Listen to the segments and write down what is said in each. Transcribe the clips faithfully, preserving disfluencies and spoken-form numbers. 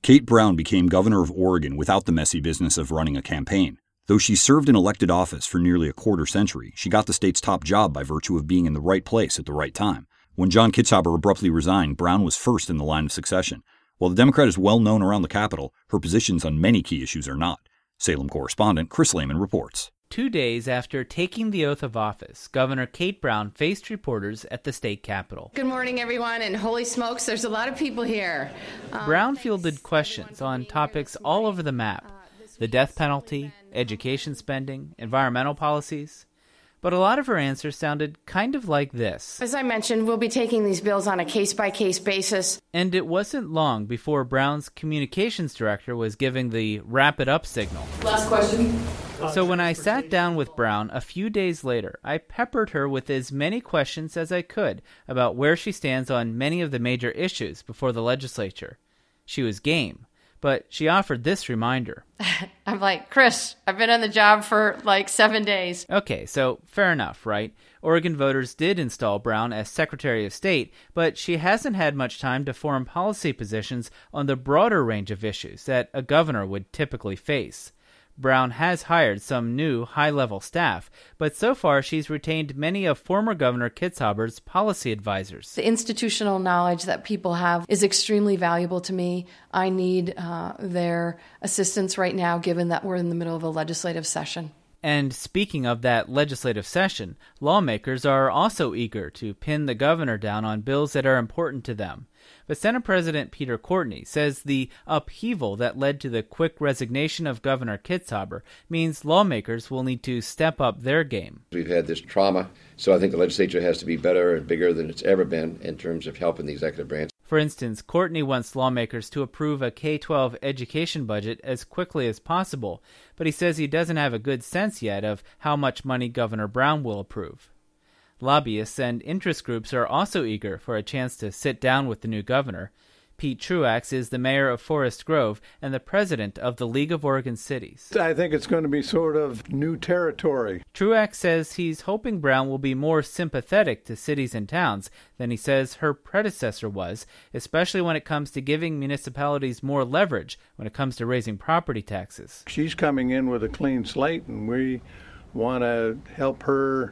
Kate Brown became governor of Oregon without the messy business of running a campaign. Though she served in elected office for nearly a quarter century, she got the state's top job by virtue of being in the right place at the right time. When John Kitzhaber abruptly resigned, Brown was first in the line of succession. While the Democrat is well known around the Capitol, her positions on many key issues are not. Salem correspondent Chris Lehman reports. Two days after taking the oath of office, Governor Kate Brown faced reporters at the state capitol. Good morning, everyone, and holy smokes, there's a lot of people here. Um, Brown fielded questions on topics all over the map: the death penalty, education spending, environmental policies. But a lot of her answers sounded kind of like this. As I mentioned, we'll be taking these bills on a case-by-case basis. And it wasn't long before Brown's communications director was giving the wrap it up signal. Last question. So when I sat down with Brown a few days later, I peppered her with as many questions as I could about where she stands on many of the major issues before the legislature. She was game, but she offered this reminder. I'm like, Chris, I've been on the job for like seven days. Okay, so fair enough, right? Oregon voters did install Brown as Secretary of State, but she hasn't had much time to form policy positions on the broader range of issues that a governor would typically face. Brown has hired some new high-level staff, but so far she's retained many of former Governor Kitzhaber's policy advisors. The institutional knowledge that people have is extremely valuable to me. I need uh, their assistance right now, given that we're in the middle of a legislative session. And speaking of that legislative session, lawmakers are also eager to pin the governor down on bills that are important to them. But Senate President Peter Courtney says the upheaval that led to the quick resignation of Governor Kitzhaber means lawmakers will need to step up their game. We've had this trauma, so I think the legislature has to be better and bigger than it's ever been in terms of helping the executive branch. For instance, Courtney wants lawmakers to approve a K twelve education budget as quickly as possible, but he says he doesn't have a good sense yet of how much money Governor Brown will approve. Lobbyists and interest groups are also eager for a chance to sit down with the new governor. Pete Truax is the mayor of Forest Grove and the president of the League of Oregon Cities. I think it's going to be sort of new territory. Truax says he's hoping Brown will be more sympathetic to cities and towns than he says her predecessor was, especially when it comes to giving municipalities more leverage when it comes to raising property taxes. She's coming in with a clean slate, and we want to help her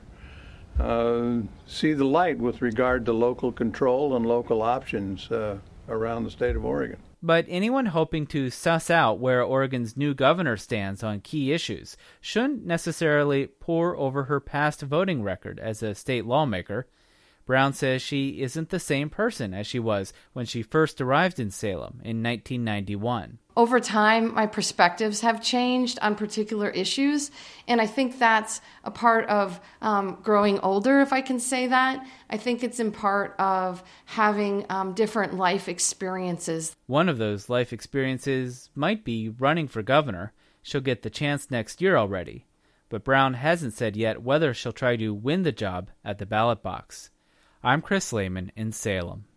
uh, see the light with regard to local control and local options uh, around the state of Oregon. But anyone hoping to suss out where Oregon's new governor stands on key issues shouldn't necessarily pore over her past voting record as a state lawmaker. Brown says she isn't the same person as she was when she first arrived in Salem in nineteen ninety-one. Over time, my perspectives have changed on particular issues, and I think that's a part of um, growing older, if I can say that. I think it's in part of having um, different life experiences. One of those life experiences might be running for governor. She'll get the chance next year already. But Brown hasn't said yet whether she'll try to win the job at the ballot box. I'm Chris Lehman in Salem.